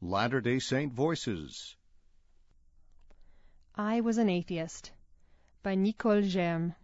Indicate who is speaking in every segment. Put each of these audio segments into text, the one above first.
Speaker 1: Latter-day Saint Voices.
Speaker 2: I Was an Atheist by Nicole Germ.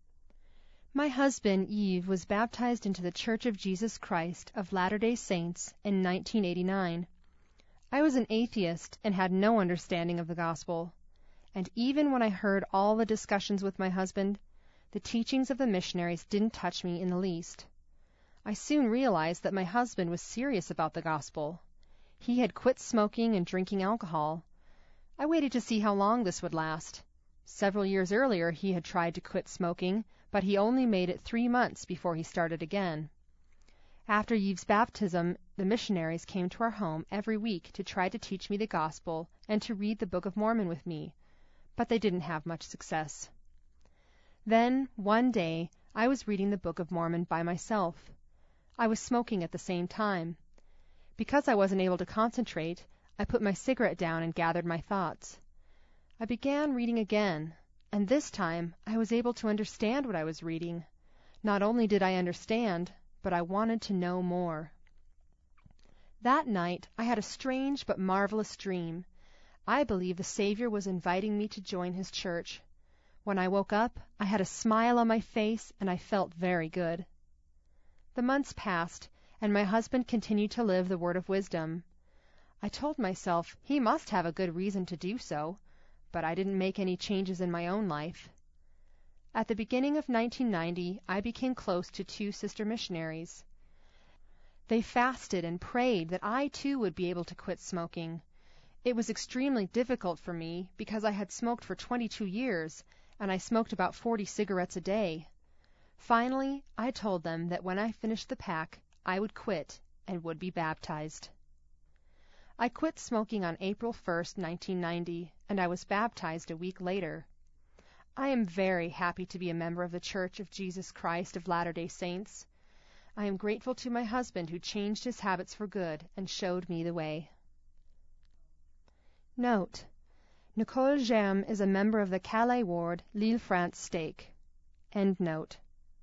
Speaker 2: My husband, Yves, was baptized into the Church of Jesus Christ of Latter-day Saints in 1989. I was an atheist and had no understanding of the gospel. And even when I heard all the discussions with my husband, the teachings of the missionaries didn't touch me in the least. I soon realized that my husband was serious about the gospel. He had quit smoking and drinking alcohol. I waited to see how long this would last. Several years earlier he had tried to quit smoking, but he only made it 3 months before he started again. After Yves' baptism, the missionaries came to our home every week to try to teach me the gospel and to read the Book of Mormon with me, but they didn't have much success. Then, one day, I was reading the Book of Mormon by myself. I was smoking at the same time. Because I wasn't able to concentrate, I put my cigarette down and gathered my thoughts. I began reading again, and this time I was able to understand what I was reading. Not only did I understand, but I wanted to know more. That night I had a strange but marvelous dream. I believe the Savior was inviting me to join his church. When I woke up, I had a smile on my face, and I felt very good. The months passed, and my husband continued to live the word of wisdom. I told myself he must have a good reason to do so, but I didn't make any changes in my own life. At the beginning of 1990, I became close to 2 sister missionaries. They fasted and prayed that I too would be able to quit smoking. It was extremely difficult for me because I had smoked for 22 years, and I smoked about 40 cigarettes a day. Finally, I told them that when I finished the pack, I would quit and would be baptized. I quit smoking on April 1st, 1990, and I was baptized a week later. I am very happy to be a member of the Church of Jesus Christ of Latter-day Saints. I am grateful to my husband who changed his habits for good and showed me the way. Note: Nicole Germ is a member of the Calais Ward, L'Île-France stake. End note.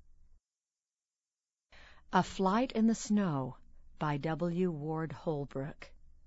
Speaker 3: A Flight in the Snow by W. Ward Holbrook.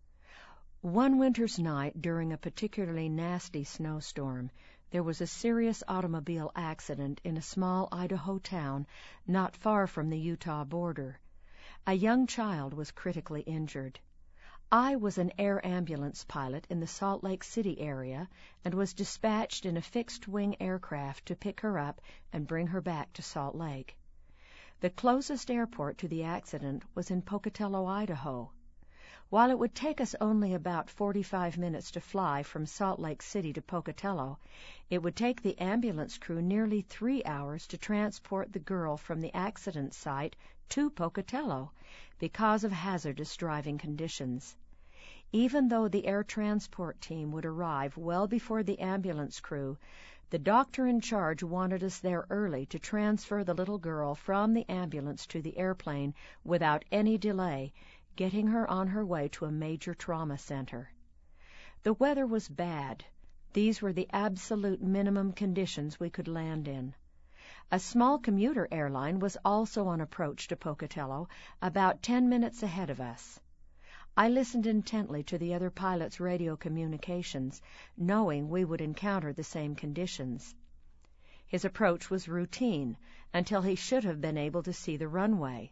Speaker 3: One winter's night during a particularly nasty snowstorm, there was a serious automobile accident in a small Idaho town not far from the Utah border. A young child was critically injured. I was an air ambulance pilot in the Salt Lake City area and was dispatched in a fixed-wing aircraft to pick her up and bring her back to Salt Lake. The closest airport to the accident was in Pocatello, Idaho. While it would take us only about 45 minutes to fly from Salt Lake City to Pocatello, it would take the ambulance crew nearly 3 hours to transport the girl from the accident site to Pocatello because of hazardous driving conditions. Even though the air transport team would arrive well before the ambulance crew, the doctor in charge wanted us there early to transfer the little girl from the ambulance to the airplane without any delay, getting her on her way to a major trauma center. The weather was bad. These were the absolute minimum conditions we could land in. A small commuter airline was also on approach to Pocatello, about 10 minutes ahead of us. I listened intently to the other pilot's radio communications, knowing we would encounter the same conditions. His approach was routine until he should have been able to see the runway.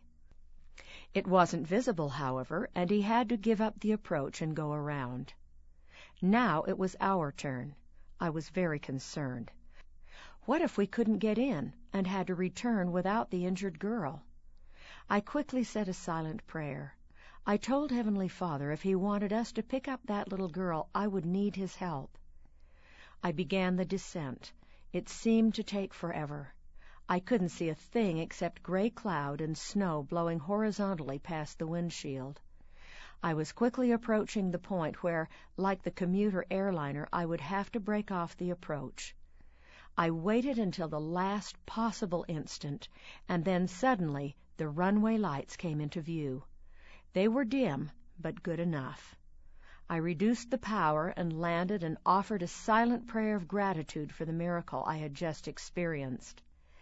Speaker 3: It wasn't visible, however, and he had to give up the approach and go around. Now it was our turn. I was very concerned. What if we couldn't get in and had to return without the injured girl? I quickly said a silent prayer. I told Heavenly Father if He wanted us to pick up that little girl, I would need His help. I began the descent. It seemed to take forever. I couldn't see a thing except gray cloud and snow blowing horizontally past the windshield. I was quickly approaching the point where, like the commuter airliner, I would have to break off the approach. I waited until the last possible instant, and then suddenly the runway lights came into view. They were dim, but good enough. I reduced the power and landed and offered a silent prayer of gratitude for the miracle I had just experienced.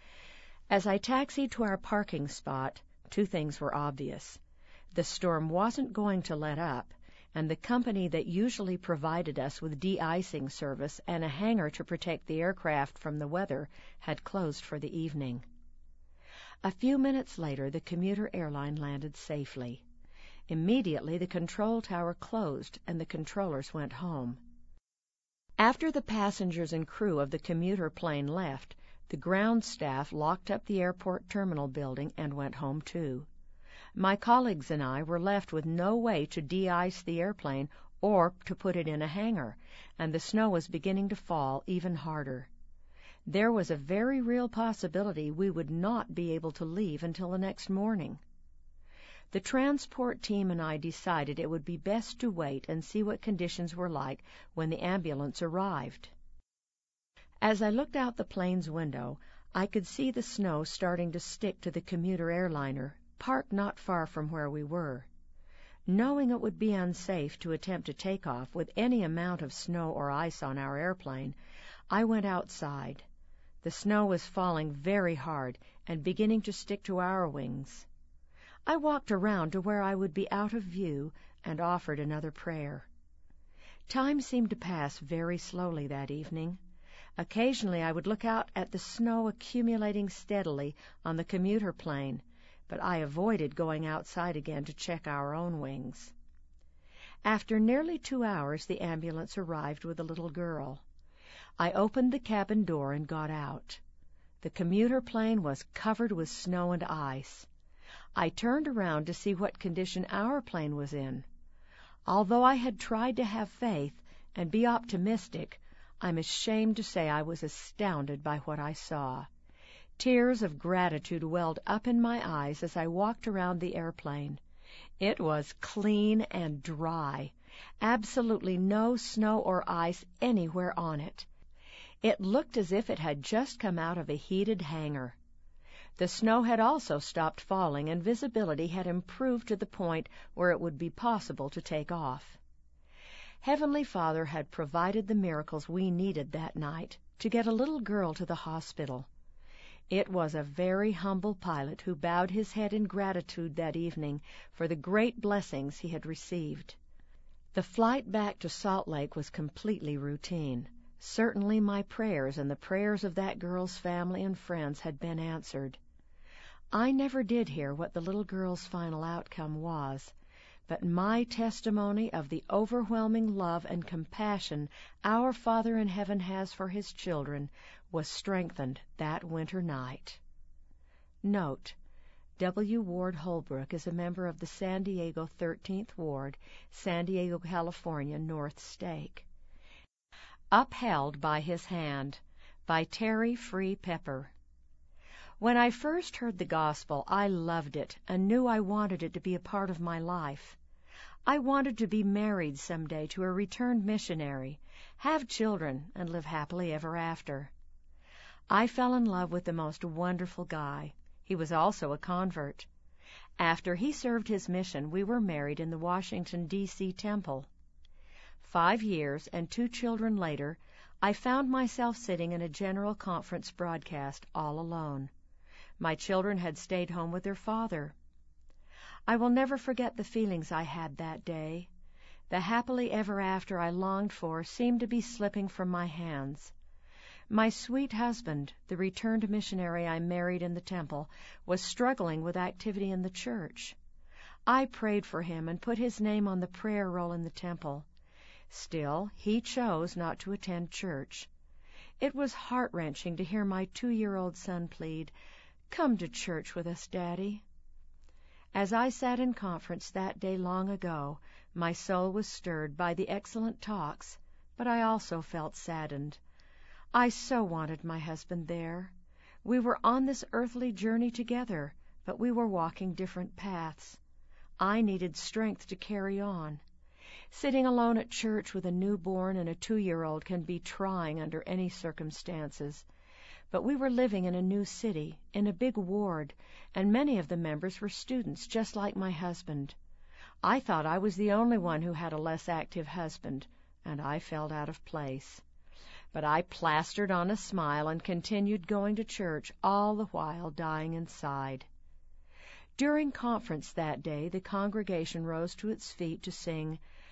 Speaker 3: As I taxied to our parking spot, 2 things were obvious. The storm wasn't going to let up, and the company that usually provided us with de-icing service and a hangar to protect the aircraft from the weather had closed for the evening. A few minutes later, the commuter airline landed safely. Immediately, the control tower closed and the controllers went home. After the passengers and crew of the commuter plane left, the ground staff locked up the airport terminal building and went home too. My colleagues and I were left with no way to de-ice the airplane or to put it in a hangar, and the snow was beginning to fall even harder. There was a very real possibility we would not be able to leave until the next morning. The transport team and I decided it would be best to wait and see what conditions were like when the ambulance arrived. As I looked out the plane's window, I could see the snow starting to stick to the commuter airliner, parked not far from where we were. Knowing it would be unsafe to attempt a takeoff with any amount of snow or ice on our airplane, I went outside. The snow was falling very hard and beginning to stick to our wings. I walked around to where I would be out of view and offered another prayer. Time seemed to pass very slowly that evening. Occasionally I would look out at the snow accumulating steadily on the commuter plane, but I avoided going outside again to check our own wings. After nearly 2 hours, the ambulance arrived with a little girl. I opened the cabin door and got out. The commuter plane was covered with snow and ice. I turned around to see what condition our plane was in. Although I had tried to have faith and be optimistic, I'm ashamed to say I was astounded by what I saw. Tears of gratitude welled up in my eyes as I walked around the airplane. It was clean and dry, absolutely no snow or ice anywhere on it. It looked as if it had just come out of a heated hangar. The snow had also stopped falling, and visibility had improved to the point where it would be possible to take off. Heavenly Father had provided the miracles we needed that night to get a little girl to the hospital. It was a very humble pilot who bowed his head in gratitude that evening for the great blessings he had received. The flight back to Salt Lake was completely routine. Certainly my prayers and the prayers of that girl's family and friends had been answered. I never did hear what the little girl's final outcome was, but my testimony of the overwhelming love and compassion our Father in heaven has for His children was strengthened that winter night. Note: W. Ward Holbrook is a member of the San Diego 13th Ward, San Diego, California, North Stake. Upheld by His Hand, by Terry Free Pepper. When I first heard the gospel, I loved it and knew I wanted it to be a part of my life. I wanted to be married someday to a returned missionary, have children, and live happily ever after. I fell in love with the most wonderful guy. He was also a convert. After he served his mission, we were married in the Washington, D.C. temple. 5 years and 2 children later, I found myself sitting in a general conference broadcast all alone. My children had stayed home with their father. I will never forget the feelings I had that day. The happily ever after I longed for seemed to be slipping from my hands. My sweet husband, the returned missionary I married in the temple, was struggling with activity in the church. I prayed for him and put his name on the prayer roll in the temple. Still, he chose not to attend church. It was heart-wrenching to hear my 2-year-old son plead, "Come to church with us, Daddy." As I sat in conference that day long ago, my soul was stirred by the excellent talks, but I also felt saddened. I so wanted my husband there. We were on this earthly journey together, but we were walking different paths. I needed strength to carry on. Sitting alone at church with a newborn and a 2-year-old can be trying under any circumstances. But we were living in a new city, in a big ward, and many of the members were students just like my husband. I thought I was the only one who had a less active husband, and I felt out of place. But I plastered on a smile and continued going to church, all the while dying inside. During conference that day, the congregation rose to its feet to sing,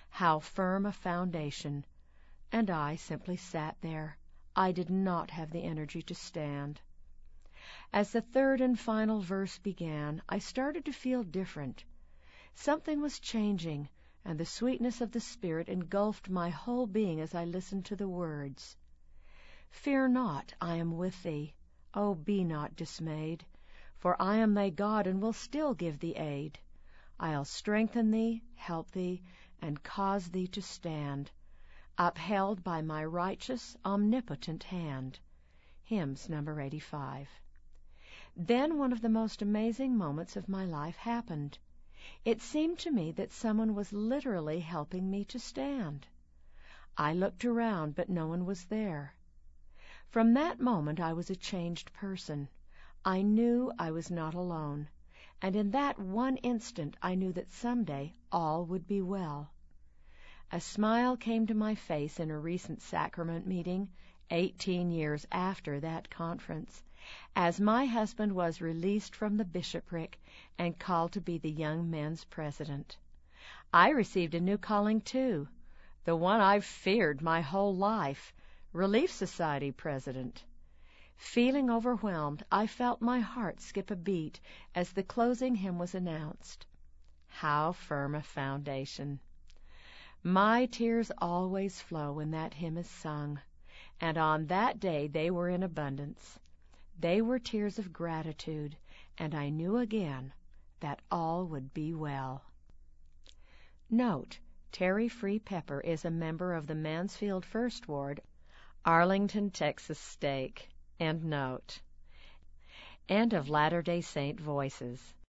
Speaker 3: How firm a foundation! And I simply sat there. I did not have the energy to stand. As the third and final verse began, I started to feel different. Something was changing, and the sweetness of the Spirit engulfed my whole being as I listened to the words. Fear not, I am with thee. Oh, be not dismayed, for I am thy God, and will still give thee aid. I'll strengthen thee, help thee, and cause thee to stand, upheld by my righteous, omnipotent hand. Hymns number 85. Then one of the most amazing moments of my life happened. It seemed to me that someone was literally helping me to stand. I looked around, but no one was there. From that moment I was a changed person. I knew I was not alone, and in that one instant I knew that someday all would be well. A smile came to my face in a recent sacrament meeting, 18 years after that conference, as my husband was released from the bishopric and called to be the young men's president. I received a new calling too, the one I've feared my whole life, Relief Society president. Feeling overwhelmed, I felt my heart skip a beat as the closing hymn was announced. How firm a foundation! My tears always flow when that hymn is sung, and on that day they were in abundance. They were tears of gratitude, and I knew again that all would be well. Note: Terry Free Pepper is a member of the Mansfield First Ward, Arlington, Texas Stake. End note. End of Latter-day Saint Voices.